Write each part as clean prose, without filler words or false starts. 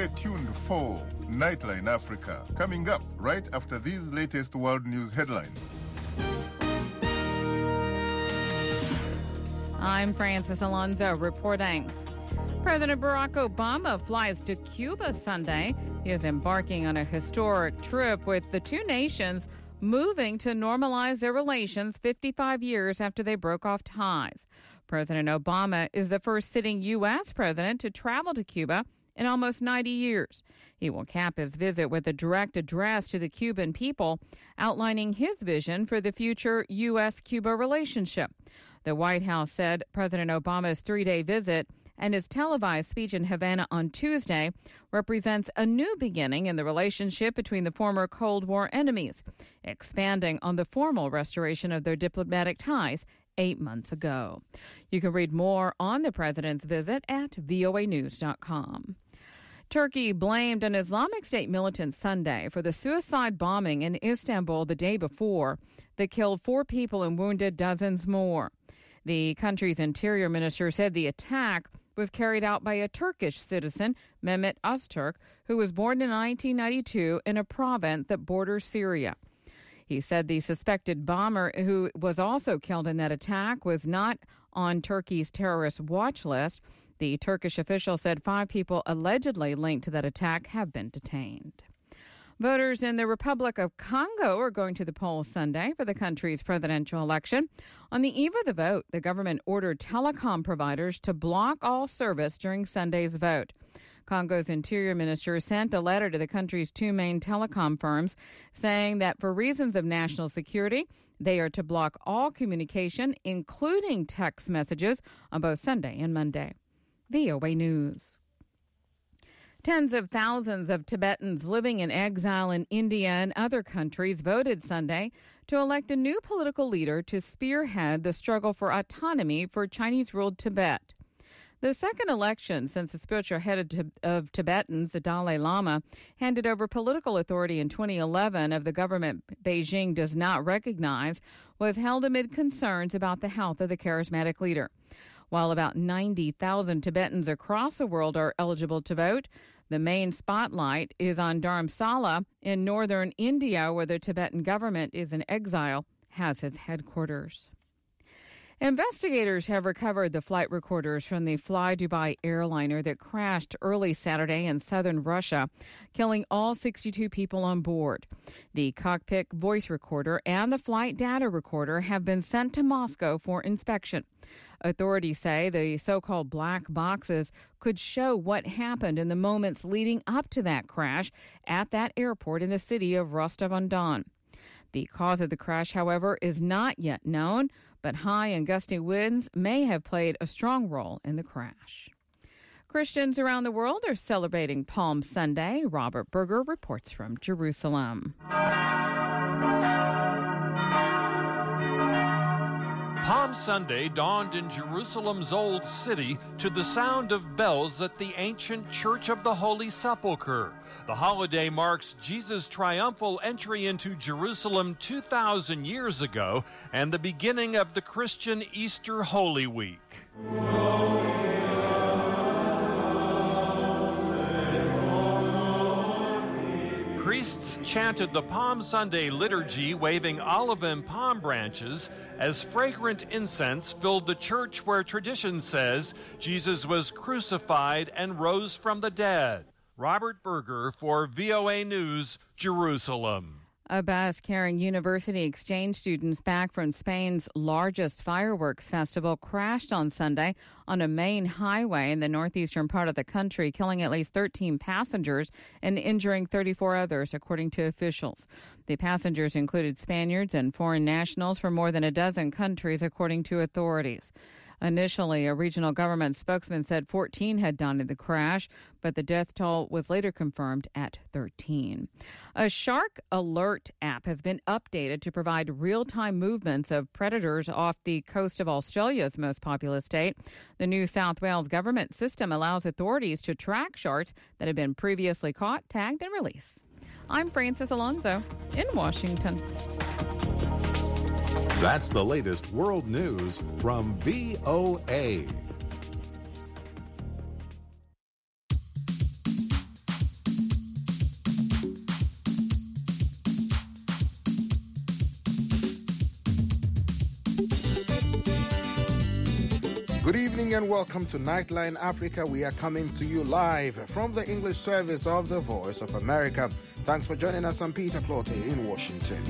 Stay tuned for Nightline Africa, coming up right after these latest world news headlines. I'm Francis Alonso reporting. President Barack Obama flies to Cuba Sunday. He is embarking on a historic trip with the two nations moving to normalize their relations 55 years after they broke off ties. President Obama is the first sitting U.S. president to travel to Cuba in almost 90 years. He will cap his visit with a direct address to the Cuban people, outlining his vision for the future U.S.-Cuba relationship. The White House said President Obama's three-day visit and his televised speech in Havana on Tuesday represents a new beginning in the relationship between the former Cold War enemies, expanding on the formal restoration of their diplomatic ties 8 months ago. You can read more on the president's visit at voanews.com. Turkey blamed an Islamic State militant Sunday for the suicide bombing in Istanbul the day before that killed 4 people and wounded dozens more. The country's interior minister said the attack was carried out by a Turkish citizen, Mehmet Öztürk, who was born in 1992 in a province that borders Syria. He said the suspected bomber, who was also killed in that attack, was not on Turkey's terrorist watch list. The Turkish official said 5 people allegedly linked to that attack have been detained. Voters in the Republic of Congo are going to the polls Sunday for the country's presidential election. On the eve of the vote, the government ordered telecom providers to block all service during Sunday's vote. Congo's interior minister sent a letter to the country's 2 main telecom firms saying that for reasons of national security, they are to block all communication, including text messages, on both Sunday and Monday. VOA News. Tens of thousands of Tibetans living in exile in India and other countries voted Sunday to elect a new political leader to spearhead the struggle for autonomy for Chinese-ruled Tibet. The second election since the spiritual head of Tibetans, the Dalai Lama, handed over political authority in 2011 of the government Beijing does not recognize, was held amid concerns about the health of the charismatic leader. While about 90,000 Tibetans across the world are eligible to vote, the main spotlight is on Dharamsala in northern India, where the Tibetan government is in exile, has its headquarters. Investigators have recovered the flight recorders from the Fly Dubai airliner that crashed early Saturday in southern Russia, killing all 62 people on board. The cockpit voice recorder and the flight data recorder have been sent to Moscow for inspection. Authorities say the so-called black boxes could show what happened in the moments leading up to that crash at that airport in the city of Rostov-on-Don. The cause of the crash, however, is not yet known, but high and gusty winds may have played a strong role in the crash. Christians around the world are celebrating Palm Sunday. Robert Berger reports from Jerusalem. Palm Sunday dawned in Jerusalem's Old City to the sound of bells at the ancient Church of the Holy Sepulchre. The holiday marks Jesus' triumphal entry into Jerusalem 2,000 years ago and the beginning of the Christian Easter Holy Week. Priests chanted the Palm Sunday liturgy, waving olive and palm branches as fragrant incense filled the church where tradition says Jesus was crucified and rose from the dead. Robert Berger for VOA News, Jerusalem. A bus carrying university exchange students back from Spain's largest fireworks festival crashed on Sunday on a main highway in the northeastern part of the country, killing at least 13 passengers and injuring 34 others, according to officials. The passengers included Spaniards and foreign nationals from more than a dozen countries, according to authorities. Initially, a regional government spokesman said 14 had died in the crash, but the death toll was later confirmed at 13. A shark alert app has been updated to provide real-time movements of predators off the coast of Australia's most populous state. The New South Wales government system allows authorities to track sharks that have been previously caught, tagged, and released. I'm Francis Alonso in Washington. That's the latest world news from VOA. Good evening and welcome to Nightline Africa. We are coming to you live from the English service of the Voice of America. Thanks for joining us. I'm Peter Clote in Washington.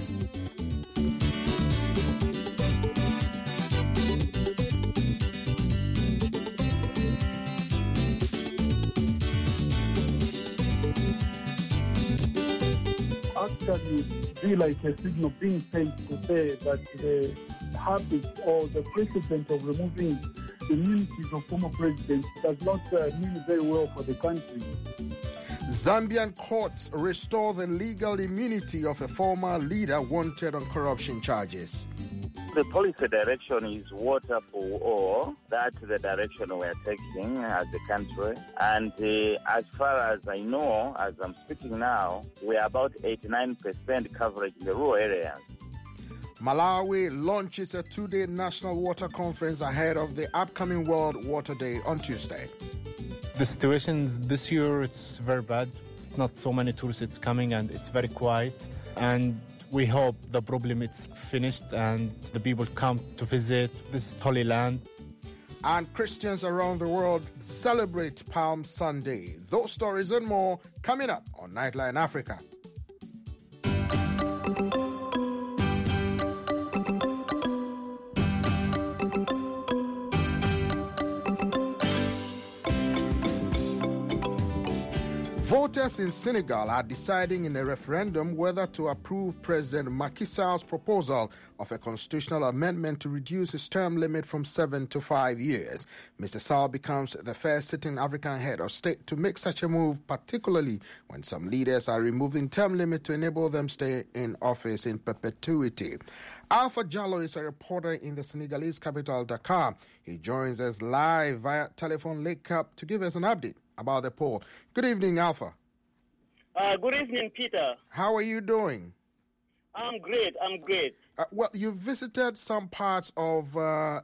Actually be like a signal being sent to say that the habit or the precedent of removing the immunities of former presidents does not mean very well for the country. Zambian courts restore the legal immunity of a former leader wanted on corruption charges. The policy direction is water for all. That's the direction we are taking as a country. And as far as I know, as I'm speaking now, we are about 89% coverage in the rural areas. Malawi launches a two-day national water conference ahead of the upcoming World Water Day on Tuesday. The situation this year, it's very bad. Not so many tourists coming and it's very quiet. And we hope the problem is finished and the people come to visit this holy land. And Christians around the world celebrate Palm Sunday. Those stories and more coming up on Nightline Africa. Voters in Senegal are deciding in a referendum whether to approve President Macky Sall's proposal of a constitutional amendment to reduce his term limit from 7 to 5 years. Mr. Sall becomes the first sitting African head of state to make such a move, particularly when some leaders are removing term limit to enable them stay in office in perpetuity. Alpha Jallo is a reporter in the Senegalese capital, Dakar. He joins us live via telephone link-up to give us an update about the poll. Good evening, Alpha. Good evening, Peter. How are you doing? I'm great. Well, you visited some parts of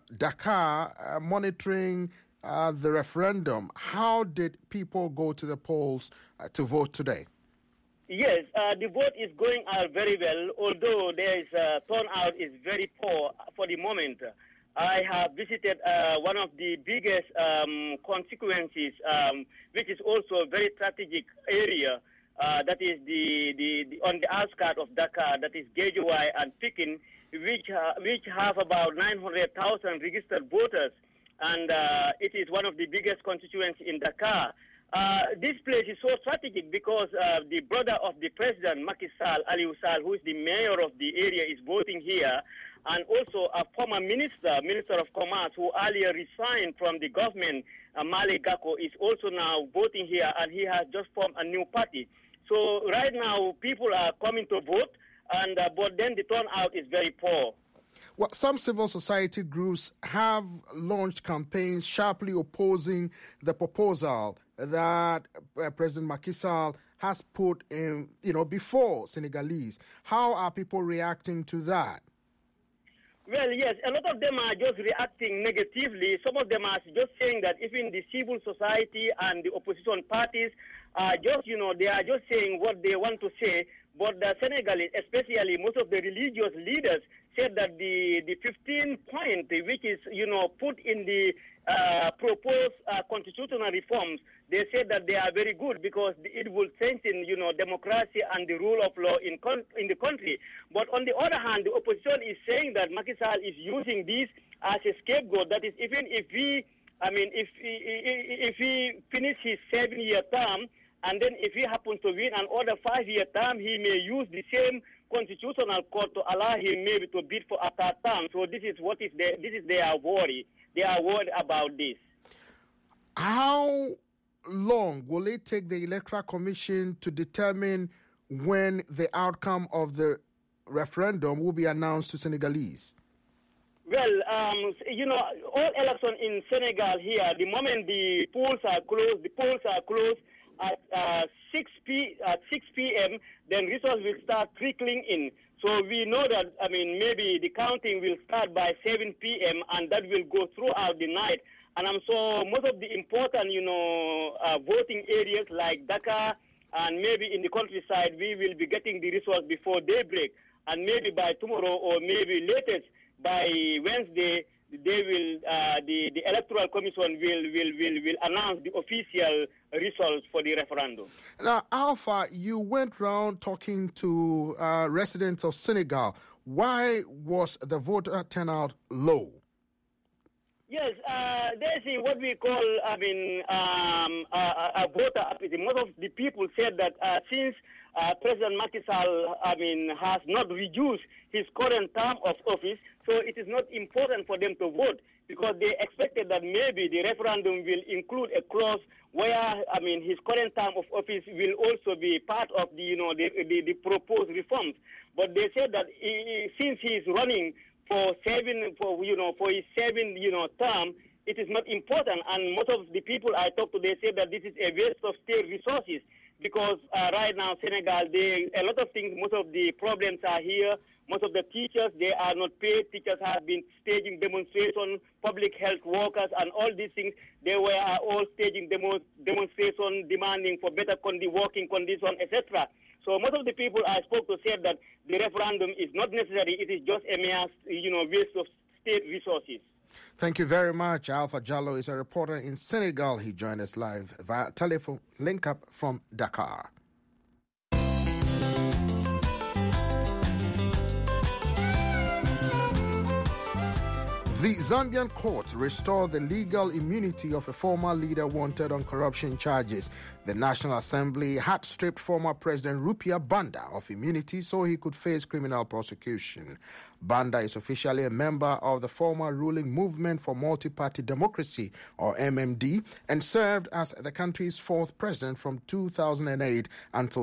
Dakar monitoring the referendum. How did people go to the polls to vote today? Yes, the vote is going out very well, although there is turnout is very poor for the moment. I have visited one of the biggest constituencies, which is also a very strategic area. That is the on the outskirts of Dakar, that is Guédiawaye and Pikine, which have about 900,000 registered voters, and it is one of the biggest constituencies in Dakar. This place is so strategic because the brother of the president, Macky Sall, Aliou Sall, who is the mayor of the area, is voting here, and also a former Minister of Commerce, who earlier resigned from the government, Malick Gakou, is also now voting here, and he has just formed a new party. So right now, people are coming to vote, and but then the turnout is very poor. Well, some civil society groups have launched campaigns sharply opposing the proposal that President Macky Sall has put in, before Senegalese. How are people reacting to that? Well, yes, a lot of them are just reacting negatively. Some of them are just saying that even the civil society and the opposition parties are just, they are just saying what they want to say. But the Senegalese, especially most of the religious leaders, said that the 15 point, which is, put in the proposed constitutional reforms, they said that they are very good because it will strengthen, democracy and the rule of law in the country. But on the other hand, the opposition is saying that Macky Sall is using this as a scapegoat. That is, even if he finish his 7-year term, and then if he happens to win another 5-year term, he may use the same constitutional court to allow him maybe to bid for a third term. So this is their worry. They are worried about this. How long will it take the Electoral Commission to determine when the outcome of the referendum will be announced to Senegalese? Well, all elections in Senegal here, the moment the polls are closed at 6 p.m., then results will start trickling in. So we know that, maybe the counting will start by 7 p.m. and that will go throughout the night. And so most of the important, voting areas like Dakar and maybe in the countryside, we will be getting the results before daybreak. And maybe by tomorrow or maybe latest by Wednesday, they will the Electoral Commission will announce the official results for the referendum. Now, Alpha, you went round talking to residents of Senegal. Why was the voter turnout low? Yes, there's what we call, a voter apathy. Most of the people said that since President Macky Sall, has not reduced his current term of office, so it is not important for them to vote because they expected that maybe the referendum will include a clause where, his current term of office will also be part of the proposed reforms. But they said that since he is running for his 7 term, it is not important. And most of the people I talked to, they say that this is a waste of state resources because right now Senegal, a lot of things, most of the problems are here. Most of the teachers, they are not paid. Teachers have been staging demonstrations, public health workers, and all these things. They were all staging demonstrations, demanding for better working conditions, etc. So most of the people I spoke to said that the referendum is not necessary. It is just a mere, waste of state resources. Thank you very much. Alpha Jallo is a reporter in Senegal. He joined us live via telephone link-up from Dakar. The Zambian courts restored the legal immunity of a former leader wanted on corruption charges. The National Assembly had stripped former President Rupia Banda of immunity so he could face criminal prosecution. Banda is officially a member of the former ruling Movement for Multi-Party Democracy, or MMD, and served as the country's fourth president from 2008 until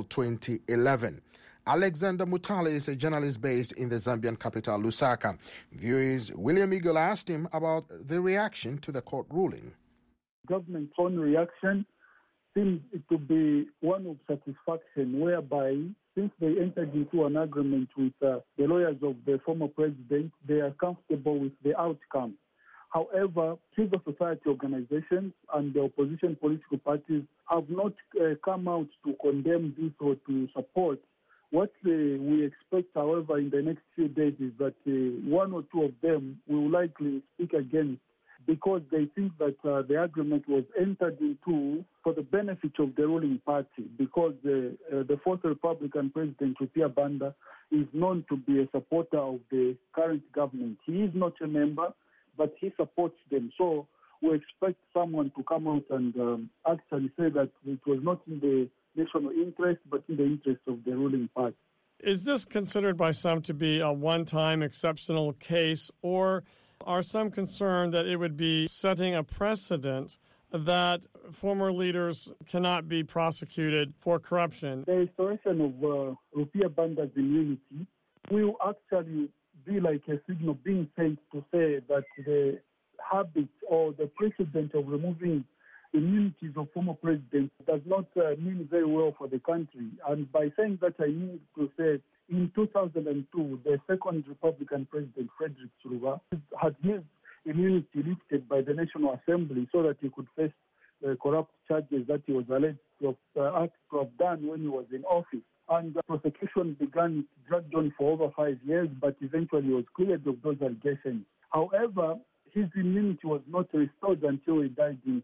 2011. Alexander Mutale is a journalist based in the Zambian capital, Lusaka. Viewers William Eagle asked him about the reaction to the court ruling. Government's own reaction seems to be one of satisfaction, whereby since they entered into an agreement with the lawyers of the former president, they are comfortable with the outcome. However, civil society organizations and the opposition political parties have not come out to condemn this or to support. What we expect, however, in the next few days is that one or two of them will likely speak against because they think that the agreement was entered into for the benefit of the ruling party because the fourth Republican President, Rupia Banda, is known to be a supporter of the current government. He is not a member, but he supports them. So we expect someone to come out and actually say that it was not in the national interest, but in the interest of the ruling party. Is this considered by some to be a one-time exceptional case, or are some concerned that it would be setting a precedent that former leaders cannot be prosecuted for corruption? The restoration of Rupia Banda's immunity will actually be like a signal being sent to say that the habit or the precedent of removing immunities of former presidents does not mean very well for the country. And by saying that, I mean to say in 2002, the second Republican president, Frederick Chiluba, had his immunity lifted by the National Assembly so that he could face corrupt charges that he was alleged to have done when he was in office. And the prosecution dragged on for over 5 years, but eventually was cleared of those allegations. However, his immunity was not restored until he died in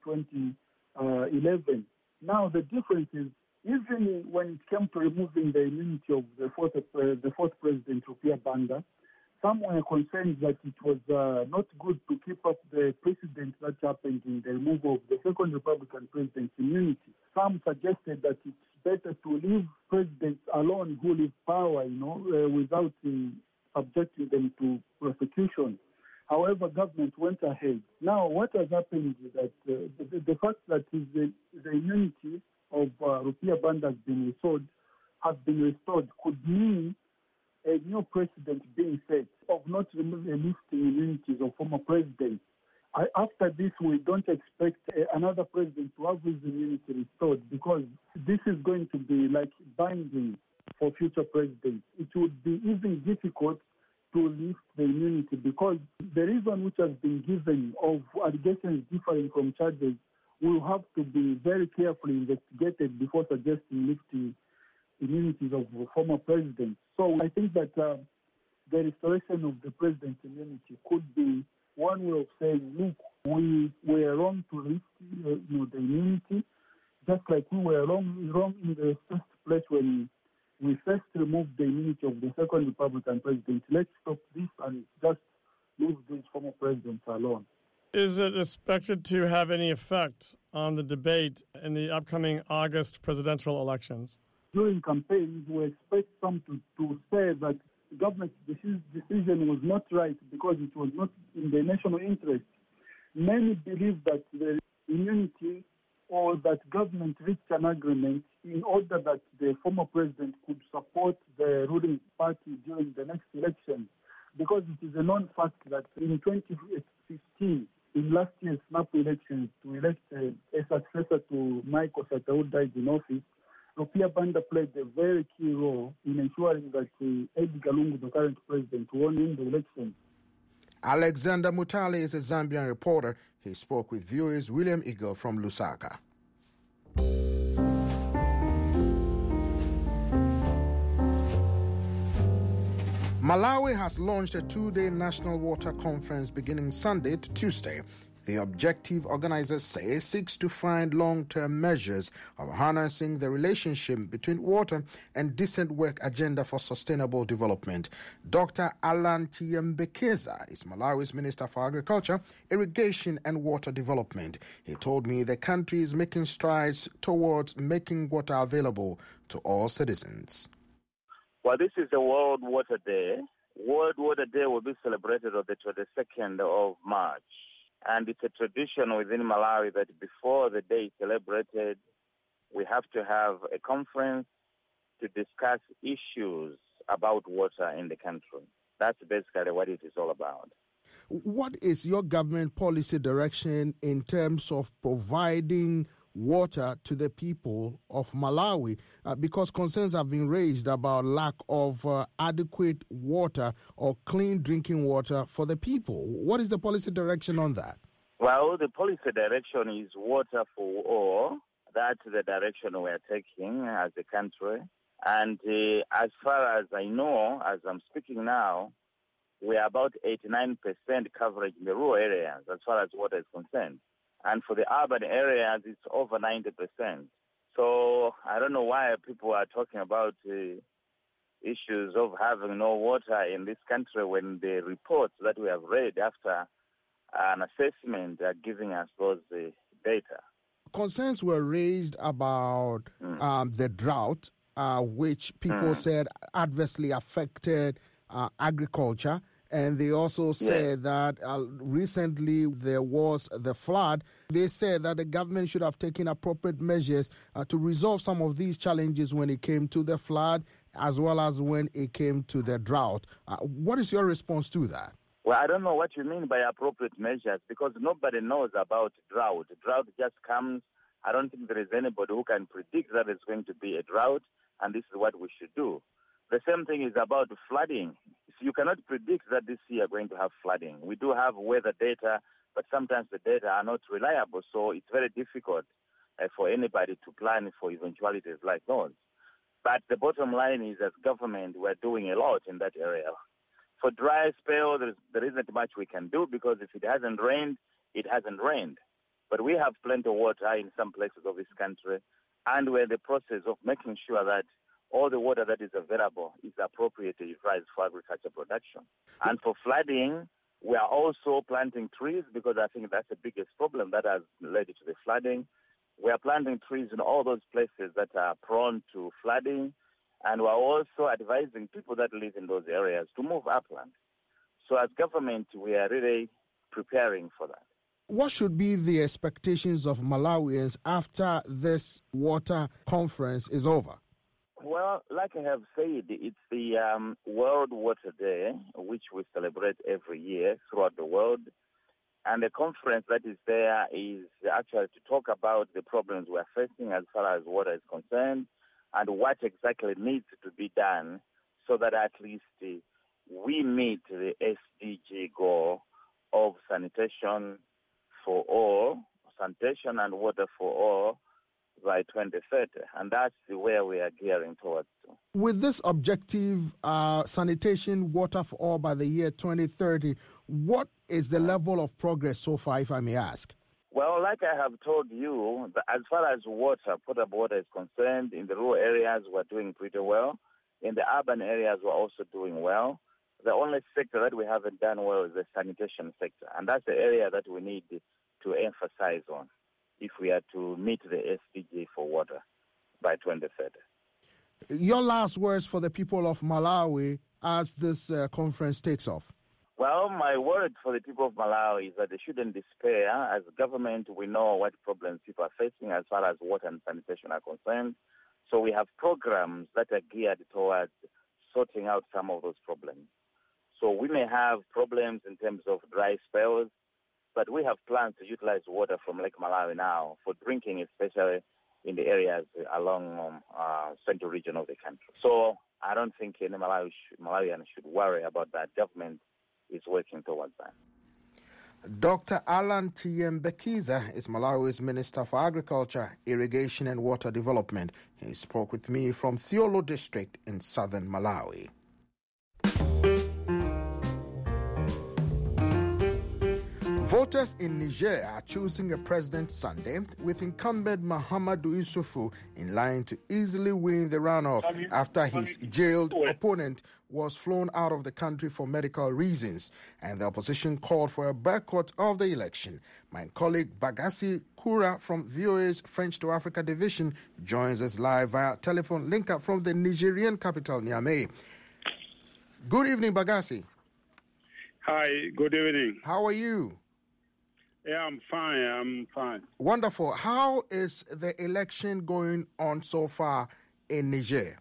2011. Now, the difference is, even when it came to removing the immunity of the fourth president, Rupia Banda, some were concerned that it was not good to keep up the precedent that happened in the removal of the second Republican president's immunity. Some suggested that it's better to leave presidents alone who leave power, without subjecting them to prosecution. However, government went ahead. Now, what has happened is that the fact that the immunity of Rupia Banda has been restored could mean a new precedent being set of not lifting immunities of former presidents. After this, we don't expect another president to have his immunity restored because this is going to be like binding for future presidents. It would be even difficult to lift the immunity because the reason which has been given of allegations differing from charges will have to be very carefully investigated before suggesting lifting immunities of former presidents. So I think that the restoration of the president's immunity could be one way of saying, look, we were wrong to lift the immunity, just like we were wrong in the first place when we first removed the immunity of the second Republican president. Let's stop this and just leave these former presidents alone. Is it expected to have any effect on the debate in the upcoming August presidential elections? During campaigns, we expect some to say that the government's decision was not right because it was not in the national interest. Many believe that the immunity or that government reached an agreement in order that the former president could support the ruling party during the next election, because it is a known fact that in 2015, in last year's snap elections, to elect a successor to Michael Sata, who died in office, Rupia Banda played a very key role in ensuring that Edgar Lungu, the current president, won in the election. Alexander Mutale is a Zambian reporter. He spoke with viewers William Eagle from Lusaka. Malawi has launched a two-day national water conference beginning Sunday to Tuesday. The objective, organizers say, seeks to find long-term measures of harnessing the relationship between water and decent work agenda for sustainable development. Dr. Alan Chiyembekeza is Malawi's Minister for Agriculture, Irrigation and Water Development. He told me the country is making strides towards making water available to all citizens. Well, this is the World Water Day. World Water Day will be celebrated on the 22nd of March. And it's a tradition within Malawi that before the day is celebrated, we have to have a conference to discuss issues about water in the country. That's basically what it is all about. What is your government policy direction in terms of providing water to the people of Malawi? Because concerns have been raised about lack of adequate water or clean drinking water for the people. What is the policy direction on that? Well, the policy direction is water for all. That's the direction we are taking as a country. And as far as I know, as I'm speaking now, we are about 89% coverage in the rural areas as far as water is concerned. And for the urban areas, it's over 90%. So I don't know why people are talking about issues of having no water in this country when the reports that we have read after an assessment are giving us those data. Concerns were raised about the drought, which people said adversely affected agriculture. And they also said that recently there was the flood. They said that the government should have taken appropriate measures to resolve some of these challenges when it came to the flood, as well as when it came to the drought. What is your response to that? Well, I don't know what you mean by appropriate measures, because nobody knows about drought. Drought just comes. I don't think there is anybody who can predict that it's going to be a drought, and this is what we should do. The same thing is about flooding. You cannot predict that this year we're going to have flooding. We do have weather data, but sometimes the data are not reliable, so it's very difficult for anybody to plan for eventualities like those. But the bottom line is, as government, we're doing a lot in that area. For dry spell, there isn't much we can do, because if it hasn't rained, it hasn't rained. But we have plenty of water in some places of this country, and we're in the process of making sure that all the water that is available is appropriately utilized for agriculture production. And for flooding, we are also planting trees, because I think that's the biggest problem that has led to the flooding. We are planting trees in all those places that are prone to flooding, and we are also advising people that live in those areas to move upland. So as government, we are really preparing for that. What should be the expectations of Malawians after this water conference is over? Well, like I have said, it's the World Water Day, which we celebrate every year throughout the world. And the conference that is there is actually to talk about the problems we're facing as far as water is concerned, and what exactly needs to be done so that at least we meet the SDG goal of sanitation for all, sanitation and water for all, by 2030, and that's where we are gearing towards. With this objective, sanitation, water for all by the year 2030, What is the level of progress so far, if I may ask? Well, like I have told you, as far as water, potable water is concerned, in the rural areas we're doing pretty well. In the urban areas we're also doing well. The only sector that we haven't done well is the sanitation sector, and that's the area that we need to emphasize on if we are to meet the SDG for water by 2030. Your last words for the people of Malawi as this conference takes off. Well, my word for the people of Malawi is that they shouldn't despair. As a government, we know what problems people are facing as far as water and sanitation are concerned. So we have programs that are geared towards sorting out some of those problems. So we may have problems in terms of dry spells, but we have plans to utilize water from Lake Malawi now for drinking, especially in the areas along central region of the country. So I don't think any Malawian should worry about that. Government is working towards that. Dr. Alan Tiyembekiza is Malawi's Minister for Agriculture, Irrigation and Water Development. He spoke with me from Thiolo District in southern Malawi. Voters in Niger are choosing a president Sunday, with incumbent Mahamadou Issoufou in line to easily win the runoff after his jailed opponent was flown out of the country for medical reasons, and the opposition called for a boycott of the election. My colleague Bagassi Kura from VOA's French to Africa division joins us live via telephone link-up from the Nigerian capital, Niamey. Good evening, Bagassi. Hi, good evening. How are you? Yeah, I'm fine. Wonderful. How is the election going on so far in Niger?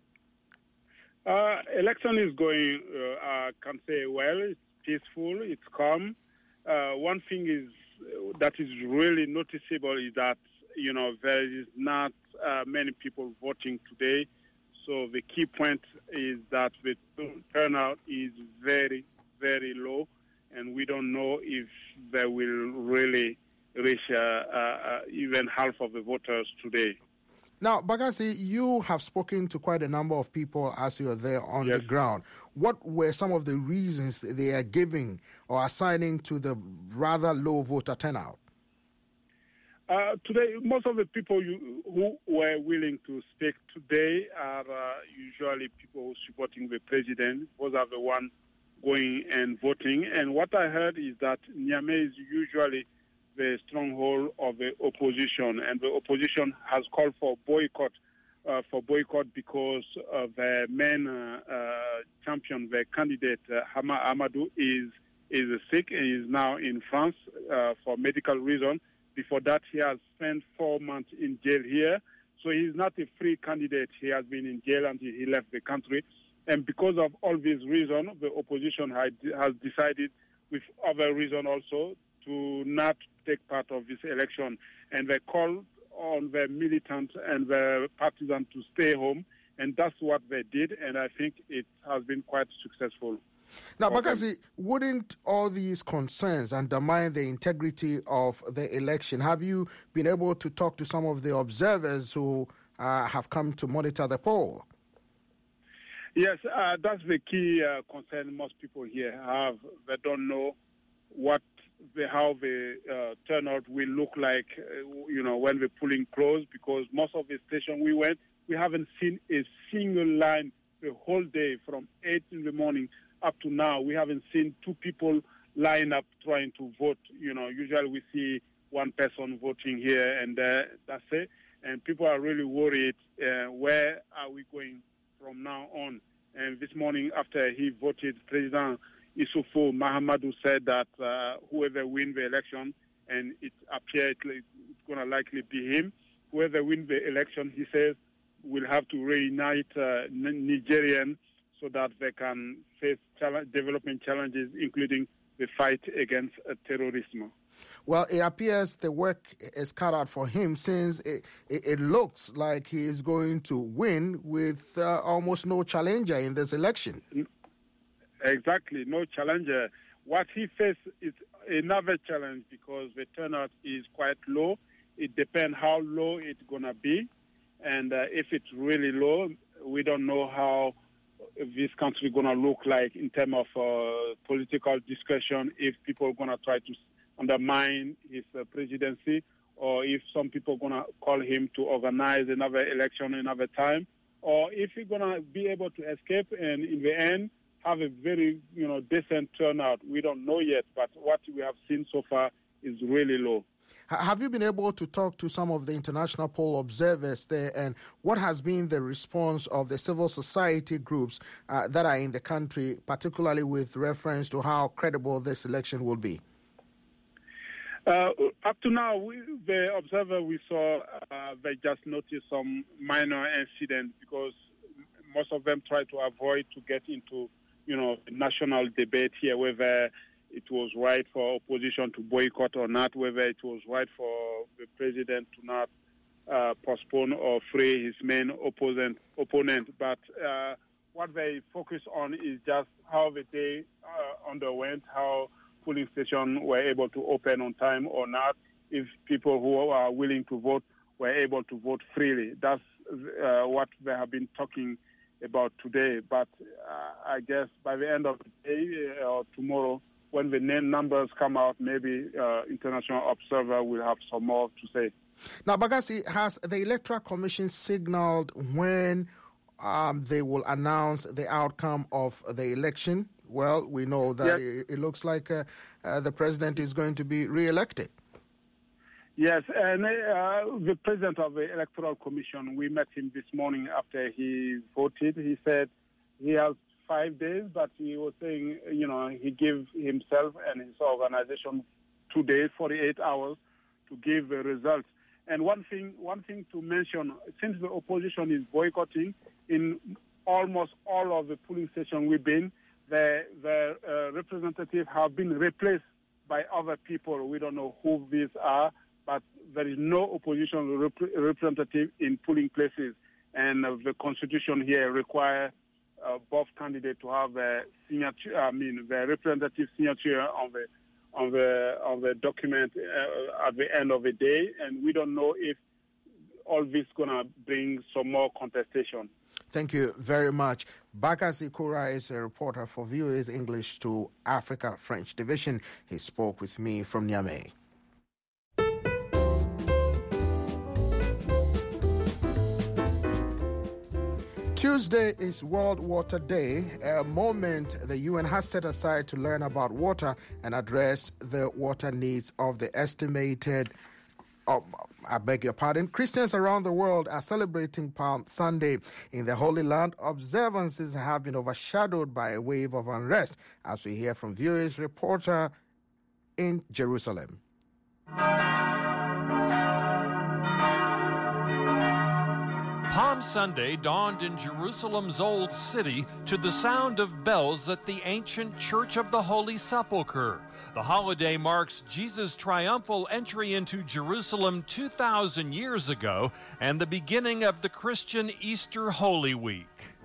Election is going, I can say, well. It's peaceful, it's calm. One thing that is really noticeable is that, there is not many people voting today. So the key point is that the turnout is very, very low. And we don't know if they will really reach even half of the voters today. Now, Bagassi, you have spoken to quite a number of people as you're there on the ground. What were some of the reasons they are giving or assigning to the rather low voter turnout? Today, most of the people who were willing to speak today are usually people supporting the president. Those are the ones going and voting. And what I heard is that Niamey is usually the stronghold of the opposition, and the opposition has called for boycott because the main champion, the candidate Amadou, is sick and is now in France for medical reasons. Before that, he has spent 4 months in jail here, so he's not a free candidate. He has been in jail until he left the country. And because of all these reasons, the opposition has decided, with other reasons also, to not take part of this election. And they called on the militants and the partisans to stay home. And that's what they did. And I think it has been quite successful. Now, Bagassi, wouldn't all these concerns undermine the integrity of the election? Have you been able to talk to some of the observers who have come to monitor the poll? Yes, that's the key concern most people here have. They don't know how the turnout will look like, when the polling closed, because most of the stations we haven't seen a single line the whole day from 8 in the morning up to now. We haven't seen two people line up trying to vote. Usually we see one person voting here, and that's it. And people are really worried, where are we going from now on? And this morning, after he voted, President Issoufou Mahamadou said that whoever wins the election, and it appears it's going to likely be him, whoever wins the election, he says, will have to reunite Nigerians so that they can face development challenges, including the fight against terrorism. Well, it appears the work is cut out for him, since it looks like he is going to win with almost no challenger in this election. Exactly, no challenger. What he faces is another challenge because the turnout is quite low. It depends how low it's going to be. And if it's really low, we don't know how this country going to look like in terms of political discussion, if people are going to try to undermine his presidency, or if some people are going to call him to organize another election another time, or if he's going to be able to escape and in the end have a very decent turnout. We don't know yet, but what we have seen so far is really low. Have you been able to talk to some of the international poll observers there, and what has been the response of the civil society groups that are in the country, particularly with reference to how credible this election will be? Up to now, the observer we saw, they just noticed some minor incidents because most of them try to avoid to get into, national debate here, whether it was right for opposition to boycott or not, whether it was right for the president to not postpone or free his main opponent. But what they focus on is just how the day underwent, how polling stations were able to open on time or not, if people who are willing to vote were able to vote freely. That's what they have been talking about today. But I guess by the end of the day or tomorrow, when the numbers come out, maybe international observer will have some more to say. Now, Bagassi, has the Electoral Commission signaled when they will announce the outcome of the election? Well, we know that it looks like the president is going to be re-elected. Yes, and the president of the Electoral Commission, we met him this morning after he voted. He said he has 5 days, but he was saying, he gave himself and his organization 2 days, 48 hours to give the results. And one thing to mention, since the opposition is boycotting, in almost all of the polling stations we've been, the representatives have been replaced by other people. We don't know who these are, but there is no opposition representative in polling places. And the constitution here requires both candidates to have the representative signature on the document at the end of the day, and we don't know if all this is gonna bring some more contestation. Thank you very much. Bagassi Koura is a reporter for VOA's English to Africa French division. He spoke with me from Niamey. Tuesday is World Water Day, a moment the UN has set aside to learn about water and address the water needs of the estimated, Christians around the world are celebrating Palm Sunday. In the Holy Land, observances have been overshadowed by a wave of unrest, as we hear from VOA's reporter in Jerusalem. Palm Sunday dawned in Jerusalem's Old City to the sound of bells at the ancient Church of the Holy Sepulchre. The holiday marks Jesus' triumphal entry into Jerusalem 2,000 years ago and the beginning of the Christian Easter Holy Week.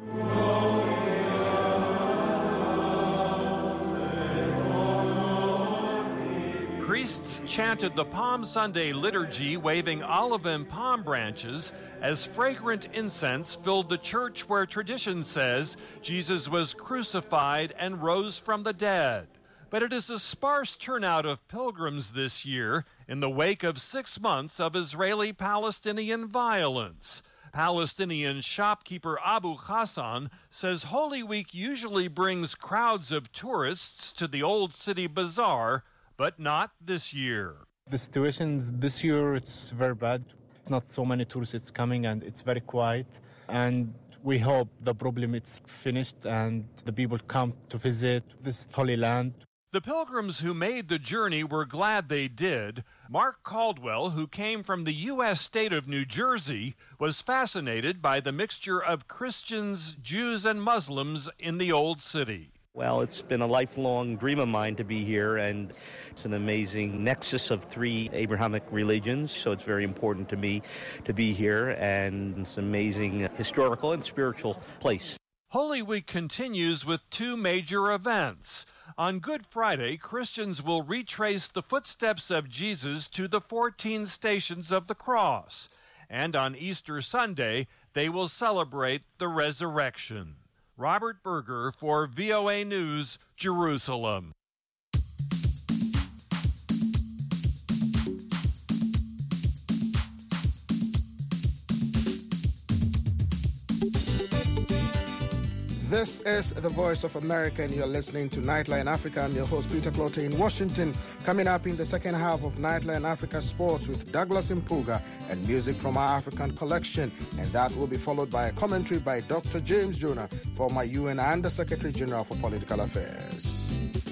Priests chanted the Palm Sunday liturgy waving olive and palm branches as fragrant incense filled the church where tradition says Jesus was crucified and rose from the dead. But it is a sparse turnout of pilgrims this year in the wake of 6 months of Israeli-Palestinian violence. Palestinian shopkeeper Abu Hassan says Holy Week usually brings crowds of tourists to the Old City Bazaar, but not this year. The situation this year, it's very bad. Not so many tourists coming and it's very quiet. And we hope the problem is finished and the people come to visit this Holy Land. The pilgrims who made the journey were glad they did. Mark Caldwell, who came from the U.S. state of New Jersey, was fascinated by the mixture of Christians, Jews, and Muslims in the Old City. Well, it's been a lifelong dream of mine to be here, and it's an amazing nexus of 3 Abrahamic religions, so it's very important to me to be here, and it's an amazing historical and spiritual place. Holy Week continues with 2 major events. On Good Friday, Christians will retrace the footsteps of Jesus to the 14 stations of the cross, and on Easter Sunday, they will celebrate the resurrection. Robert Berger for VOA News, Jerusalem. This is the Voice of America, and you're listening to Nightline Africa. I'm your host, Peter Clote, in Washington. Coming up in the second half of Nightline Africa Sports with Douglas Mpuga and music from our African collection. And that will be followed by a commentary by Dr. James Jonah, former UN Under Secretary General for Political Affairs.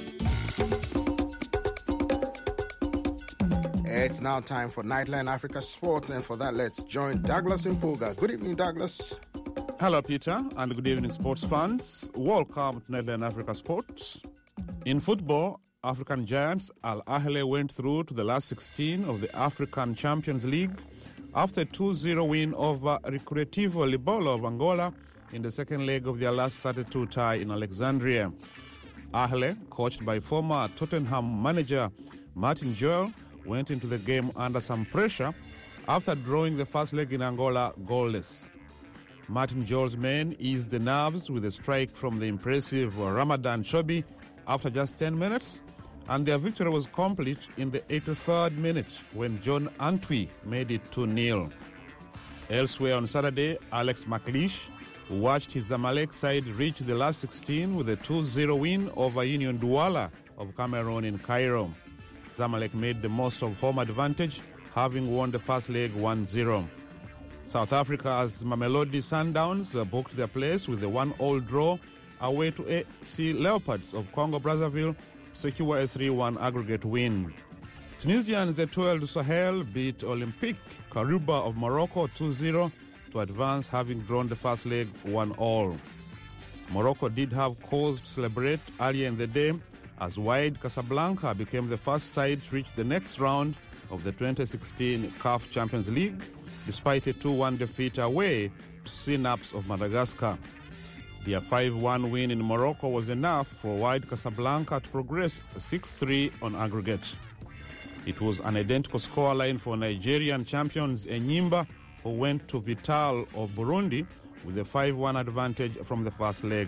It's now time for Nightline Africa Sports, and for that, let's join Douglas Mpuga. Good evening, Douglas. Hello, Peter, and good evening, sports fans. Welcome to Nightline Africa Sports. In football, African giants Al Ahly went through to the last 16 of the African Champions League after a 2-0 win over Recreativo Libolo of Angola in the second leg of their last 32 tie in Alexandria. Ahly, coached by former Tottenham manager Martin Jol, went into the game under some pressure after drawing the first leg in Angola goalless. Martin Jol's men eased the nerves with a strike from the impressive Ramadan Shobi after just 10 minutes, and their victory was complete in the 83rd minute when John Antwi made it 2-0. Elsewhere on Saturday, Alex McLeish watched his Zamalek side reach the last 16 with a 2-0 win over Union Douala of Cameroon in Cairo. Zamalek made the most of home advantage, having won the first leg 1-0. South Africa's Mamelodi Sundowns booked their place with a 1-1 draw away to AC Leopards of Congo-Brazzaville to secure a 3-1 aggregate win. Tunisians Etoile du Sahel beat Olympique Karouba of Morocco 2-0 to advance, having drawn the first leg 1-1. Morocco did have cause to celebrate earlier in the day as Wydad Casablanca became the first side to reach the next round of the 2016 CAF Champions League, despite a 2-1 defeat away to Synapse of Madagascar. Their 5-1 win in Morocco was enough for Wydad Casablanca to progress 6-3 on aggregate. It was an identical scoreline for Nigerian champions Enyimba, who went to Vital of Burundi with a 5-1 advantage from the first leg.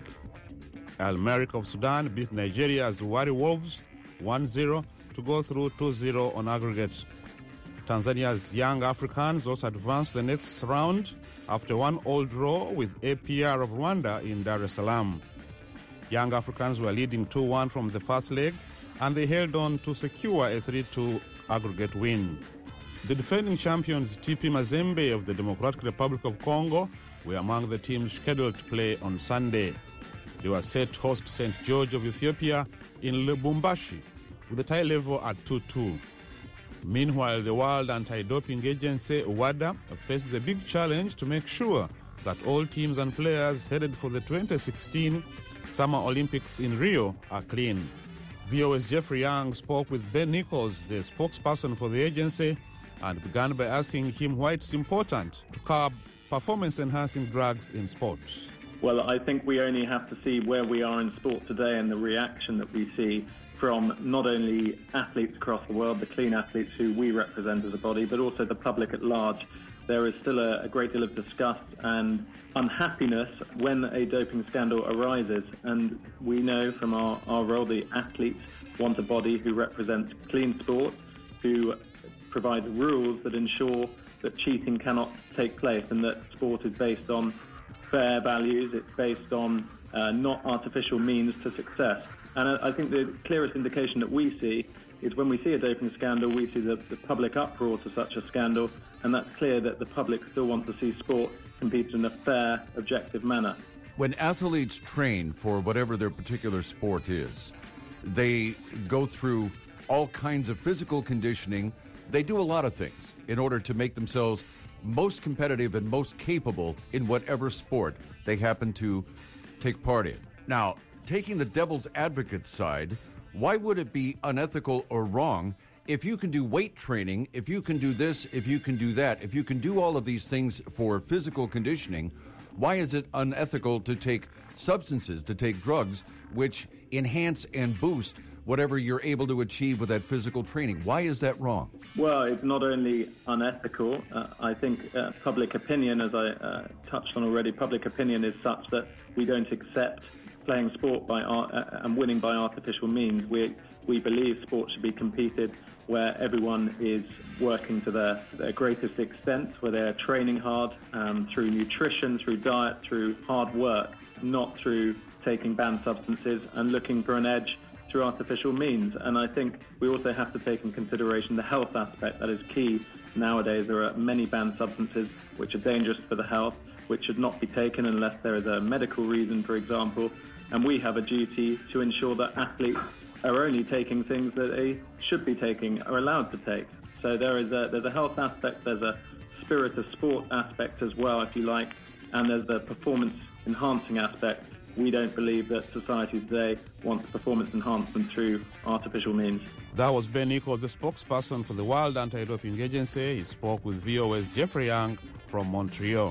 Al Merrikh of Sudan beat Nigeria's Wari Wolves 1-0 to go through 2-0 on aggregate. Tanzania's Young Africans also advanced the next round after 1-1 draw with APR of Rwanda in Dar es Salaam. Young Africans were leading 2-1 from the first leg, and they held on to secure a 3-2 aggregate win. The defending champions TP Mazembe of the Democratic Republic of Congo were among the teams scheduled to play on Sunday. They were set to host St. George of Ethiopia in Lubumbashi with the tie level at 2-2. Meanwhile, the World Anti-Doping Agency, WADA, faces a big challenge to make sure that all teams and players headed for the 2016 Summer Olympics in Rio are clean. VOA's Jeffrey Young spoke with Ben Nichols, the spokesperson for the agency, and began by asking him why it's important to curb performance-enhancing drugs in sports. Well, I think we only have to see where we are in sport today and the reaction that we see from not only athletes across the world, the clean athletes who we represent as a body, but also the public at large. There is still a great deal of disgust and unhappiness when a doping scandal arises. And we know from our role, the athletes want a body who represents clean sport, who provides rules that ensure that cheating cannot take place and that sport is based on fair values, it's based on not artificial means to success. And I think the clearest indication that we see is when we see a doping scandal, we see the public uproar to such a scandal, and that's clear that the public still want to see sport compete in a fair, objective manner. When athletes train for whatever their particular sport is, they go through all kinds of physical conditioning. They do a lot of things in order to make themselves most competitive and most capable in whatever sport they happen to take part in. Now, taking the devil's advocate side, why would it be unethical or wrong if you can do weight training, if you can do this, if you can do that, if you can do all of these things for physical conditioning, why is it unethical to take substances, to take drugs, which enhance and boost whatever you're able to achieve with that physical training. Why is that wrong? Well, it's not only unethical. I think public opinion, as I touched on already, public opinion is such that we don't accept playing sport and winning by artificial means. We believe sport should be competed where everyone is working to their greatest extent, where they're training hard through nutrition, through diet, through hard work, not through taking banned substances and looking for an edge through artificial means. And I think we also have to take in consideration the health aspect that is key. Nowadays, there are many banned substances which are dangerous for the health, which should not be taken unless there is a medical reason, for example. And we have a duty to ensure that athletes are only taking things that they should be taking, are allowed to take. So there's a health aspect, there's a spirit of sport aspect as well, if you like, and there's the performance-enhancing aspect. We don't believe that society today wants performance enhancement through artificial means. That was Ben Nichols, the spokesperson for the World Anti-Doping Agency. He spoke with VOA's Jeffrey Young from Montreal.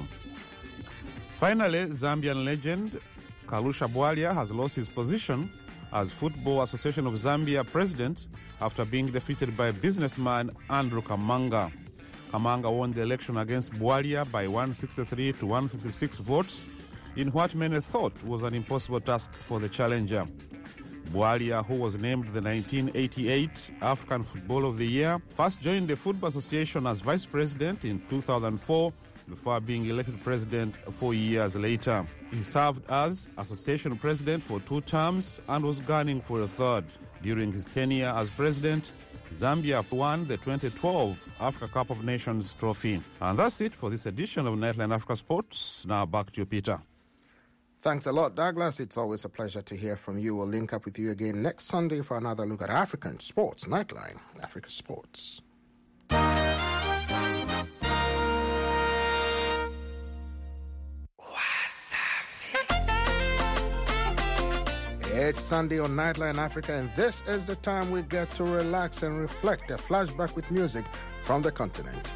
Finally, Zambian legend Kalusha Bwalia has lost his position as Football Association of Zambia president after being defeated by businessman Andrew Kamanga. Kamanga won the election against Bwalia by 163 to 156 votes in what many thought was an impossible task for the challenger. Bwalia, who was named the 1988 African Football of the Year, first joined the Football Association as vice president in 2004 before being elected president 4 years later. He served as association president for 2 terms and was gunning for a third. During his tenure as president, Zambia won the 2012 Africa Cup of Nations trophy. And that's it for this edition of Nightline Africa Sports. Now back to you, Peter. Thanks a lot, Douglas. It's always a pleasure to hear from you. We'll link up with you again next Sunday for another look at African sports. Nightline Africa Sports. It's Sunday on Nightline Africa, and this is the time we get to relax and reflect. A flashback with music from the continent.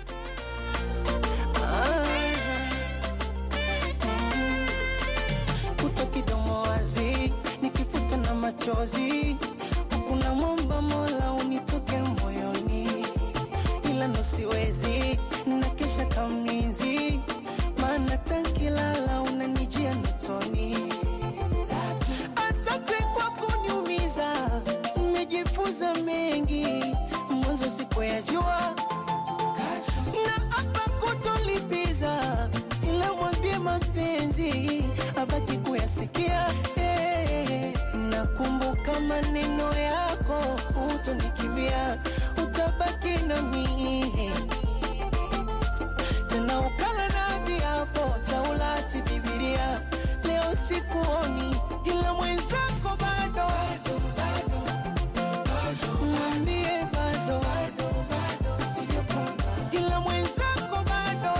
Kuna mwomba Mola unitoke moyoni, ila nosiwezi na kesha kamlinzi, maana tankilala unanijia notoni. Asante kwa kuniumiza, nimejifunza mengi, mwanzo sikuyajua, na hapa kutolipiza, ila mwambie mapenzi abaki kuyasikia. Nakumbuka maneno yako, utonikimbia, utabaki na mimi. Tena ukala na viapo, Taurati, Biblia. Leo sikuoni, ila mwenzako bado. Mwambie bado. Ila mwenzako bado.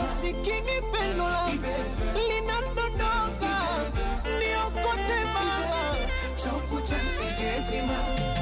masikini pendo linadondoka niokote baba choku chansi jezima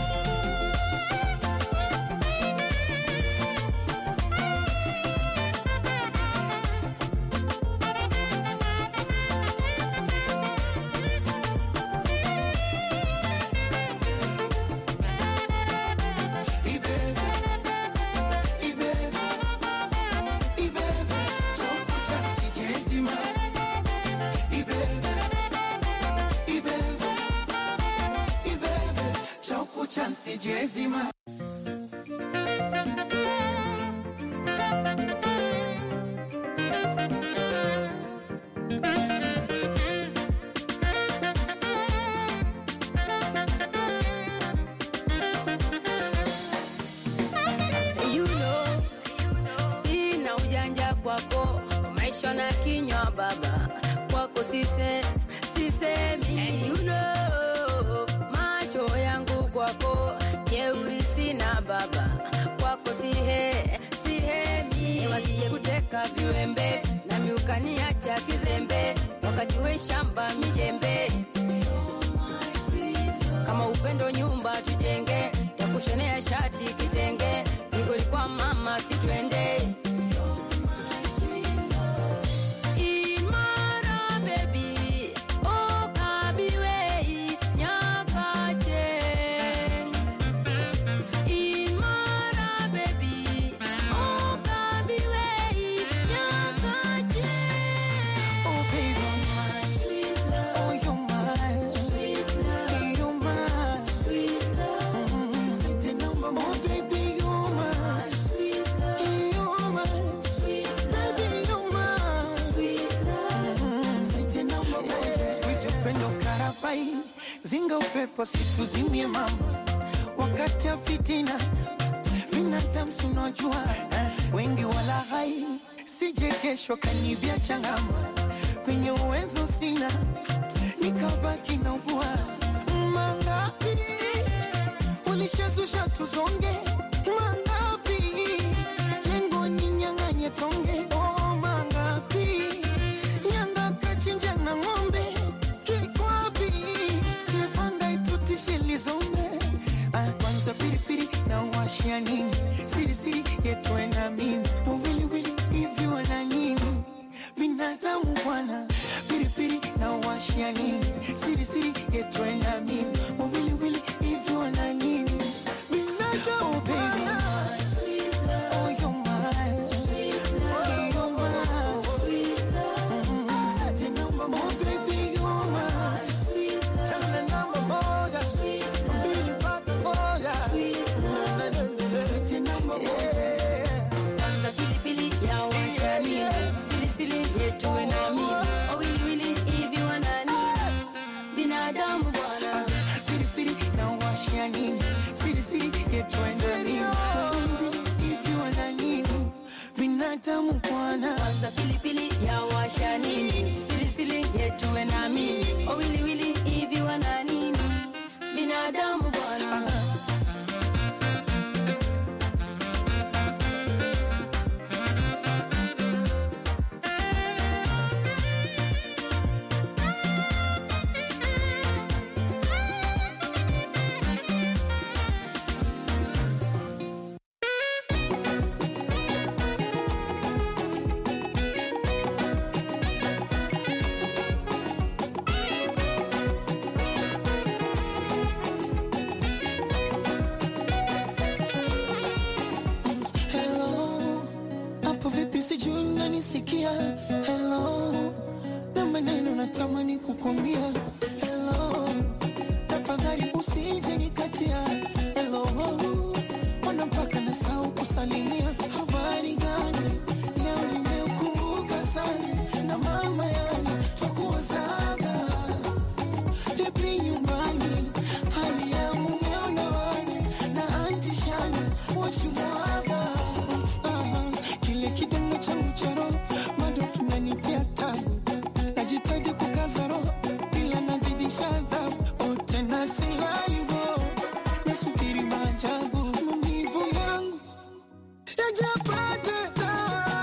Jezima sina ujanja kwako maisha na kinywa baba kwako sisemi macho yangu kwako jeuri sina baba kwako sihemi wasije kuteka viwembe na miukaniacha kizembe wakati we shamba mijembe kama upendo nyumba tujenge takushonea shati kitenge nigoli kwa mama situende zinga upepo situzimie mama wakati ya fitina binadamu unajua wengi wala hai sije kesho kanibia changama kwenye uwezo sina nikabaki na ugua mangapi ulishazusha tuzonge mangapi lengo ni nyang'anye tonge oh mangapi nyanga kachinja na ng'ombe shilizombe kwanza piripiri na washia nini siri yetu na mimi wili hivi wana nini binadamu bwana piripiri na washia nini siri yetu na mimi wili hivi wana nini binadamu bwana oh you're mine oh you're mine sati number more baby you're mine binadamu bwana kwanza pilipili ya washa nini sili yetu na mimi oh wili hivi wana nini binadamu bwana hello na maneno natamani kukwambia hello tafadhali usije nikatia hello wana mpaka nasahau kusalimia habari gani leo nimeukumbuka sana na mama yani tukuwazaga vipi nyumbani hali ya mumeo na wani na anti shani washumwaga kile kidogo cha mchoro bado kinanitia tabu najitaji kukaza roho ila nazidisha adhabu tena silaibo nasubiri maajabu maumivu yangu yajapata dawa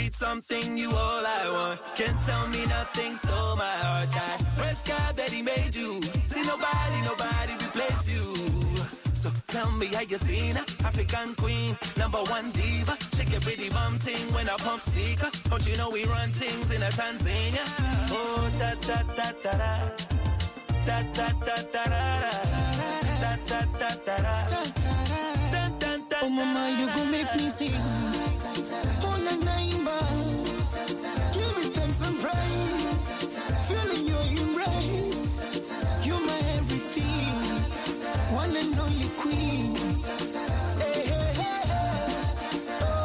need something, you all I want. Can't tell me nothing, stole my heart. That press God that he made you. See nobody replace you. So tell me how you seen her, African queen, #1 diva. Shake your pretty bum ting when I pump speaker. Don't you know we run things in a Tanzania? Oh, da da da da da. Da da da da da da. Da da da da da. Oh mama, you gon' make me sing. Oh na naimba. Give me thanks and praise. Feeling your embrace. You're my everything. One and only queen. Hey, hey, hey, hey.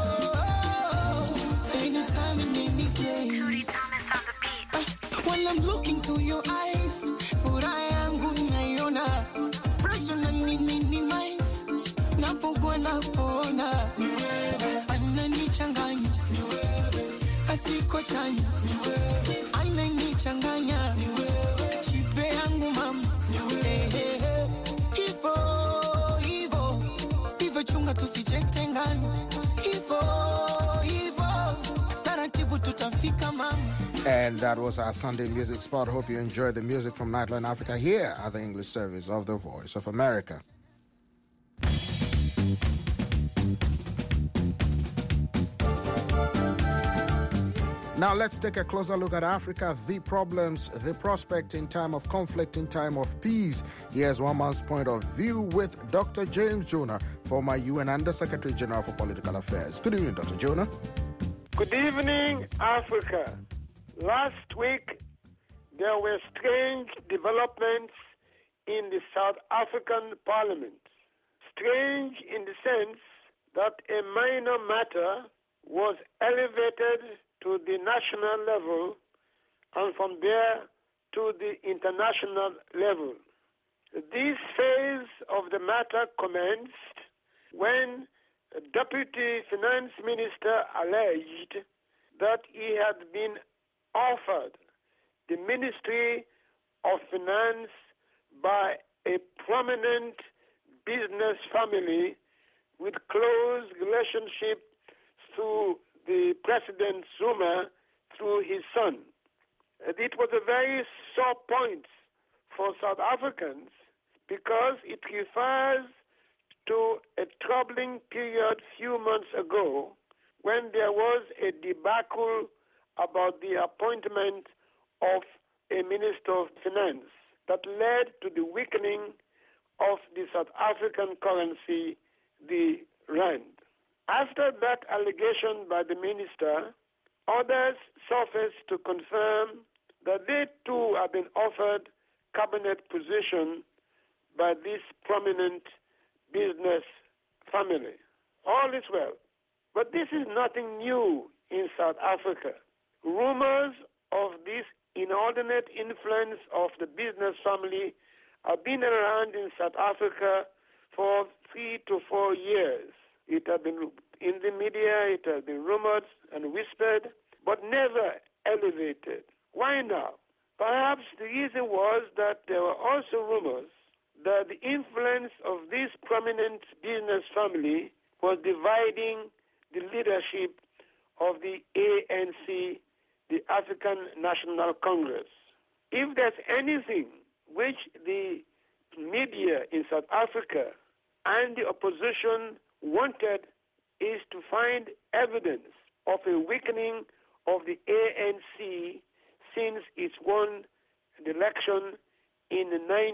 Oh, anytime and any place. While I'm looking to your eyes, furaha yangu naiona. Pressure na minimize. Napokuwa napona. Ananichanganya. Asiko chanya. Ananichanganya. Chipe yangu mama. Hey, hey, hey. Hivo chunga tusijitengane. Hivo taratibu tutafika mama. And that was our Sunday music spot. Hope you enjoyed the music from Nightline Africa here at the English service of the Voice of America. Now let's take a closer look at Africa, the problems, the prospect in time of conflict, in time of peace. Here's one man's point of view with Dr. James Jonah, former UN Under-Secretary General for Political Affairs. Good evening, Dr. Jonah. Good evening, Africa. Last week, there were strange developments in the South African Parliament. Strange in the sense that a minor matter was elevated to the national level and from there to the international level. This phase of the matter commenced when Deputy Finance Minister alleged that he had been offered the Ministry of Finance by a prominent business family with close relationship to the President Zuma through his son. It was a very sore point for South Africans because it refers to a troubling period few months ago when there was a debacle about the appointment of a Minister of Finance that led to the weakening of the South African currency, the rand. After that allegation by the minister, others surfaced to confirm that they too have been offered cabinet position by this prominent business family. All is well. But this is nothing new in South Africa. Rumors of this inordinate influence of the business family have been around in South Africa for 3 to 4 years. It has been in the media, it has been rumored and whispered, but never elevated. Why now? Perhaps the reason was that there were also rumors that the influence of this prominent business family was dividing the leadership of the ANC, the African National Congress. If there's anything which the media in South Africa and the opposition wanted is to find evidence of a weakening of the ANC since it won the election in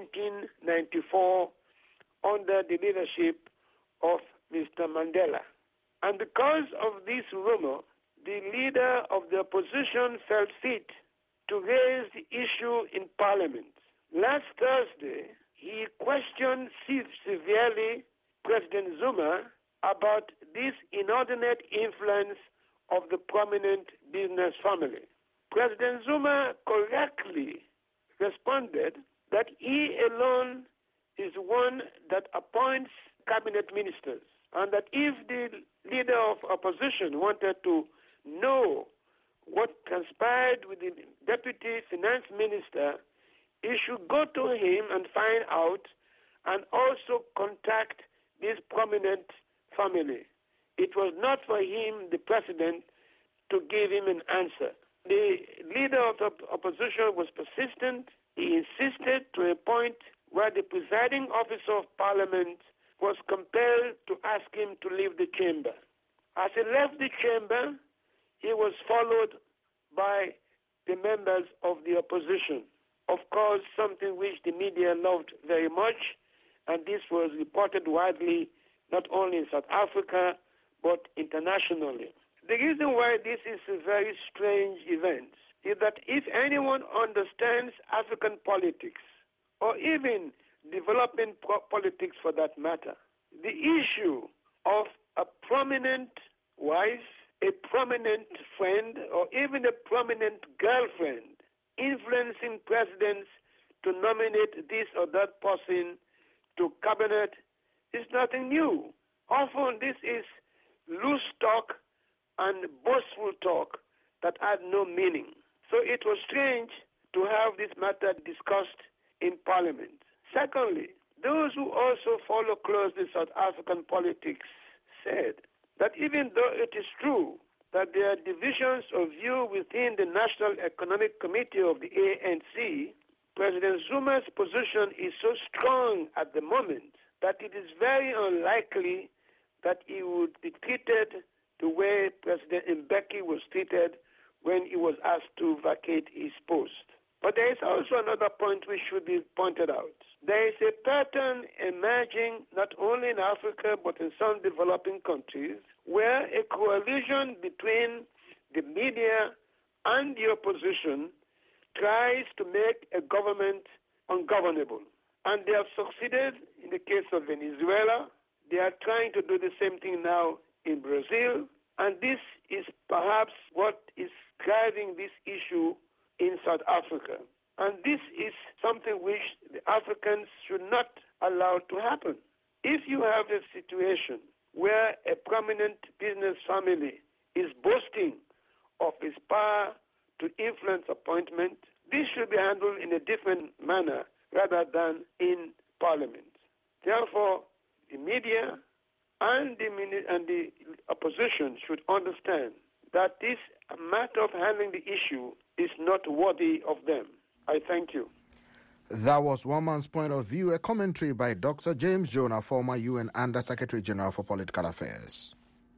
1994 under the leadership of Mr. Mandela. And because of this rumor, the leader of the opposition felt fit to raise the issue in Parliament. Last Thursday, he questioned severely President Zuma about this inordinate influence of the prominent business family. President Zuma correctly responded that he alone is one that appoints cabinet ministers, and that if the leader of opposition wanted to know what transpired with the deputy finance minister, he should go to him and find out, and also contact this prominent family. It was not for him, the president, to give him an answer. The leader of the opposition was persistent. He insisted to a point where the presiding officer of parliament was compelled to ask him to leave the chamber. As he left the chamber, he was followed by the members of the opposition. Of course, something which the media loved very much, and this was reported widely not only in South Africa, but internationally. The reason why this is a very strange event is that if anyone understands African politics, or even development politics for that matter, the issue of a prominent wife, a prominent friend, or even a prominent girlfriend influencing presidents to nominate this or that person to cabinet is nothing new. Often this is loose talk and boastful talk that had no meaning. So it was strange to have this matter discussed in Parliament. Secondly, those who also follow closely South African politics said that even though it is true that there are divisions of view within the National Economic Committee of the ANC, President Zuma's position is so strong at the moment that it is very unlikely that he would be treated the way President Mbeki was treated when he was asked to vacate his post. But there is also another point which should be pointed out. There is a pattern emerging not only in Africa but in some developing countries where a coalition between the media and the opposition tries to make a government ungovernable. And they have succeeded in the case of Venezuela. They are trying to do the same thing now in Brazil. And this is perhaps what is driving this issue in South Africa. And this is something which the Africans should not allow to happen. If you have a situation where a prominent business family is boasting of its power to influence appointment, this should be handled in a different manner rather than in Parliament. Therefore, the media and the opposition should understand that this matter of handling the issue is not worthy of them. I thank you. That was one man's point of view, a commentary by Dr. James Jonah, former UN Under Secretary General for Political Affairs.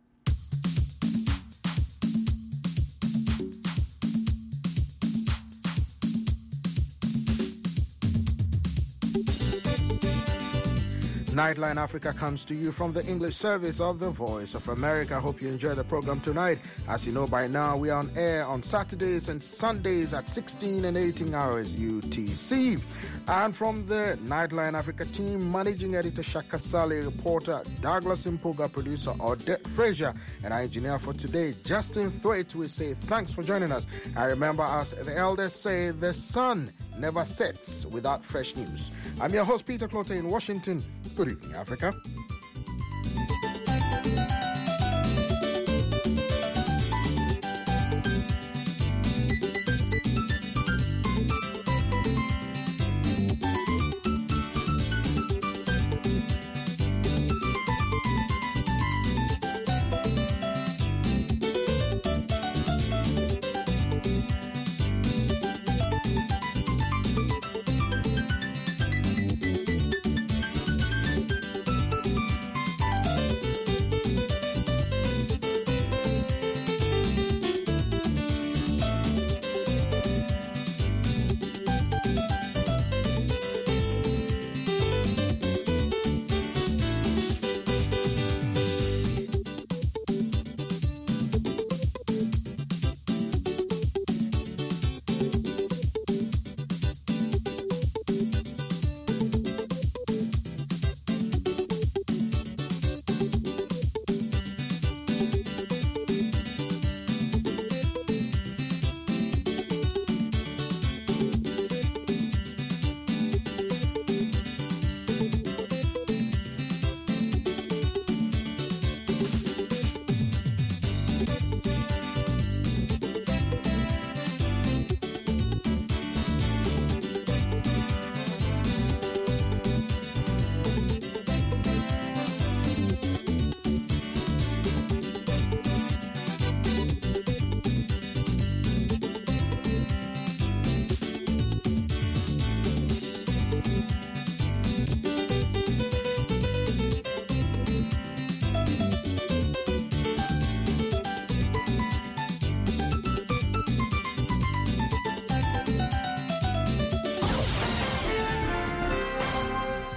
Nightline Africa comes to you from the English service of the Voice of America. I hope you enjoy the program tonight. As you know by now, we are on air on Saturdays and Sundays at 16 and 18 hours UTC. And from the Nightline Africa team, managing editor Shaka Saleh, reporter Douglas Impuga, producer Odette Frazier, and our engineer for today, Justin Thwaite, we say thanks for joining us. I remember, as the elders say, the sun never sets without fresh news. I'm your host, Peter Clote in Washington. Good evening, Africa.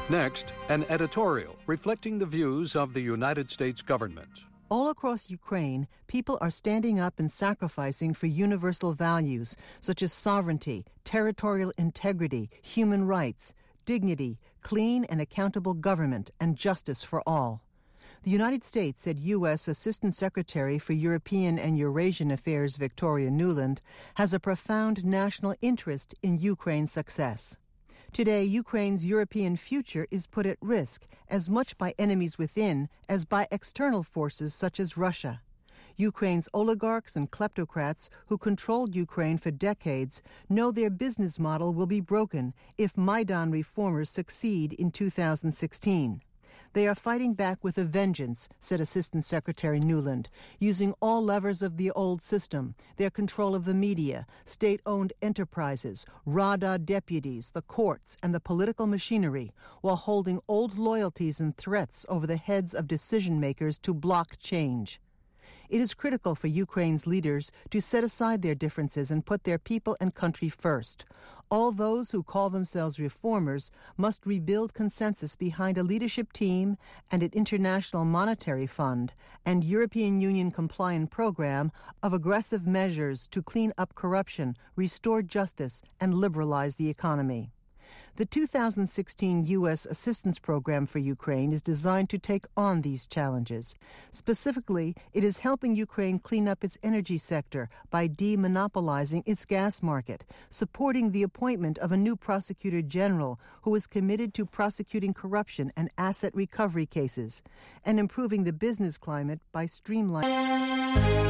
Next, an editorial reflecting the views of the United States government. All across Ukraine, people are standing up and sacrificing for universal values such as sovereignty, territorial integrity, human rights, dignity, clean and accountable government, and justice for all. The United States, said U.S. Assistant Secretary for European and Eurasian Affairs Victoria Nuland, has a profound national interest in Ukraine's success. Today, Ukraine's European future is put at risk as much by enemies within as by external forces such as Russia. Ukraine's oligarchs and kleptocrats who controlled Ukraine for decades know their business model will be broken if Maidan reformers succeed in 2016. They are fighting back with a vengeance, said Assistant Secretary Nuland, using all levers of the old system, their control of the media, state-owned enterprises, RADA deputies, the courts, and the political machinery, while holding old loyalties and threats over the heads of decision-makers to block change. It is critical for Ukraine's leaders to set aside their differences and put their people and country first. All those who call themselves reformers must rebuild consensus behind a leadership team and an International Monetary Fund and European Union compliant program of aggressive measures to clean up corruption, restore justice, and liberalize the economy. The 2016 U.S. Assistance Program for Ukraine is designed to take on these challenges. Specifically, it is helping Ukraine clean up its energy sector by demonopolizing its gas market, supporting the appointment of a new prosecutor general who is committed to prosecuting corruption and asset recovery cases, and improving the business climate by streamlining.